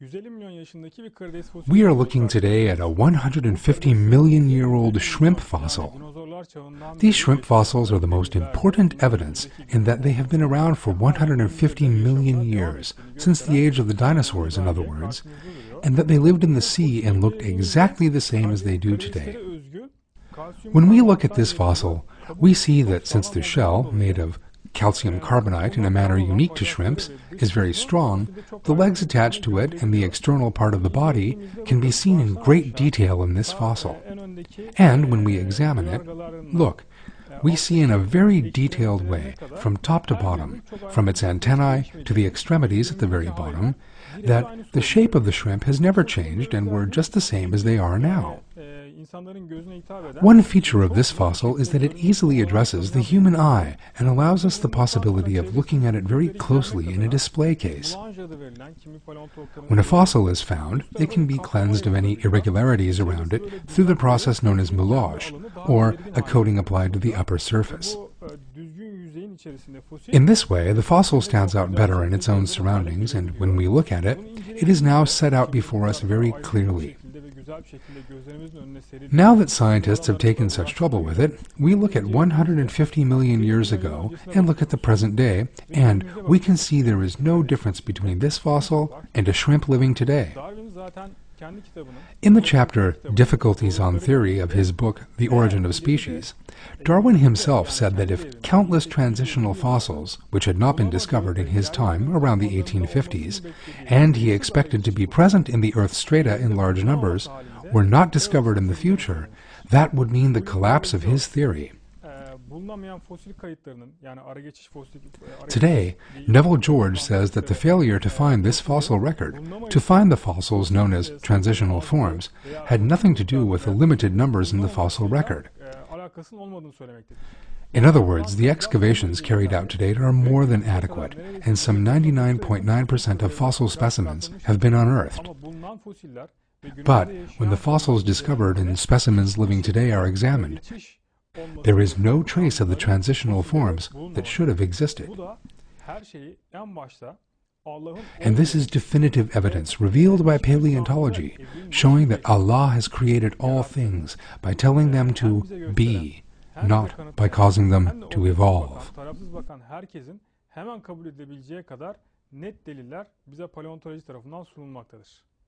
We are looking today at a 150 million year old shrimp fossil. These shrimp fossils are the most important evidence in that they have been around for 150 million years, since the age of the dinosaurs in other words, and that they lived in the sea and looked exactly the same as they do today. When we look at this fossil, we see that since the shell, made of calcium carbonate in a manner unique to shrimps, is very strong, the legs attached to it and the external part of the body can be seen in great detail in this fossil. And when we examine it, look, we see in a very detailed way, from top to bottom, from its antennae to the extremities at the very bottom, that the shape of the shrimp has never changed and were just the same as they are now. One feature of this fossil is that it easily addresses the human eye and allows us the possibility of looking at it very closely in a display case. When a fossil is found, it can be cleansed of any irregularities around it through the process known as moulage, or a coating applied to the upper surface. In this way, the fossil stands out better in its own surroundings, and when we look at it, it is now set out before us very clearly. Now that scientists have taken such trouble with it, we look at 150 million years ago and look at the present day, and we can see there is no difference between this fossil and a shrimp living today. In the chapter Difficulties on Theory of his book The Origin of Species, Darwin himself said that if countless transitional fossils, which had not been discovered in his time around the 1850s, and he expected to be present in the Earth's strata in large numbers, were not discovered in the future, that would mean the collapse of his theory. Today, Neville George says that the failure to find this fossil record, to find the fossils known as transitional forms, had nothing to do with the limited numbers in the fossil record. In other words, the excavations carried out to date are more than adequate, and some 99.9% of fossil specimens have been unearthed. But when the fossils discovered and specimens living today are examined, there is no trace of the transitional forms that should have existed. And this is definitive evidence revealed by paleontology, showing that Allah has created all things by telling them to be, not by causing them to evolve. Hemen kabul edebileceği kadar net deliller bize paleontoloji tarafından sunulmaktadır.